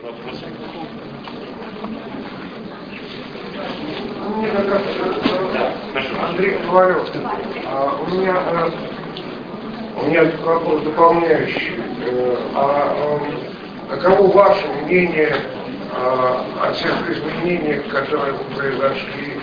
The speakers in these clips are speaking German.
Андрей Ковалев, у меня вопрос дополняющий. Каково ваше мнение о тех изменениях, которые произошли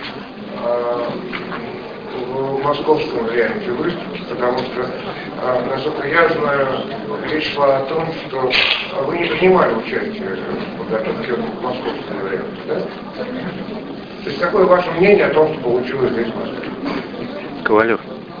в московском варианте выставки? Потому что, насколько я знаю, речь шла о том, что вы не принимали участие в подготовке к московскому варианту, да? То есть какое ваше мнение о том, что получилось здесь в Москве? Ковалев.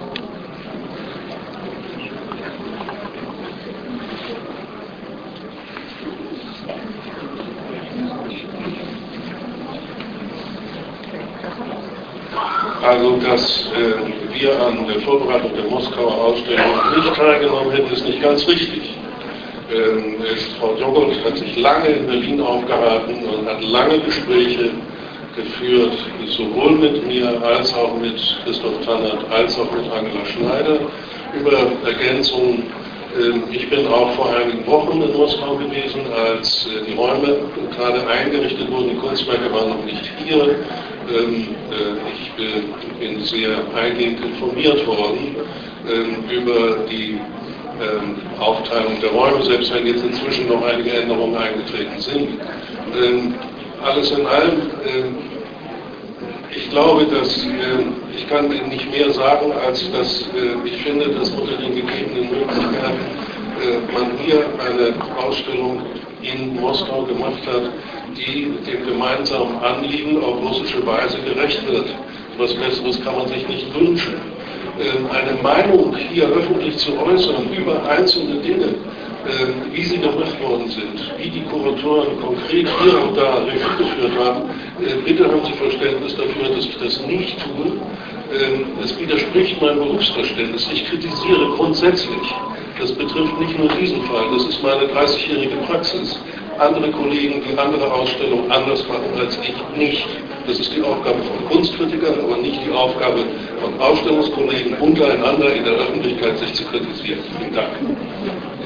Also, dass wir an der Vorbereitung der Moskauer Ausstellung nicht teilgenommen hätten, ist nicht ganz richtig. Frau Joggold hat sich lange in Berlin aufgehalten und hat lange Gespräche geführt, sowohl mit mir als auch mit Christoph Tannert, als auch mit Angela Schneider über Ergänzungen. Ich bin auch vor einigen Wochen in Moskau gewesen, als die Räume gerade eingerichtet wurden, die Kunstwerke waren noch nicht hier. Ich bin sehr eingehend informiert worden über die Aufteilung der Räume, selbst wenn jetzt inzwischen noch einige Änderungen eingetreten sind. Alles in allem, ich glaube, dass ich kann nicht mehr sagen, als dass ich finde, dass unter den gegebenen Möglichkeiten man hier eine Ausstellung in Moskau gemacht hat, die dem gemeinsamen Anliegen auf russische Weise gerecht wird. Was Besseres kann man sich nicht wünschen. Eine Meinung hier öffentlich zu äußern über einzelne Dinge, wie sie gemacht worden sind, wie die Kuratoren konkret hier und da Regie geführt haben, bitte haben Sie Verständnis dafür, dass ich das nicht tue. Es widerspricht meinem Berufsverständnis. Ich kritisiere grundsätzlich. Das betrifft nicht nur diesen Fall, das ist meine 30-jährige Praxis. Andere Kollegen, die andere Ausstellungen anders machen als ich, nicht. Das ist die Aufgabe von Kunstkritikern, aber nicht die Aufgabe von Ausstellungskollegen untereinander in der Öffentlichkeit, sich zu kritisieren. Vielen Dank.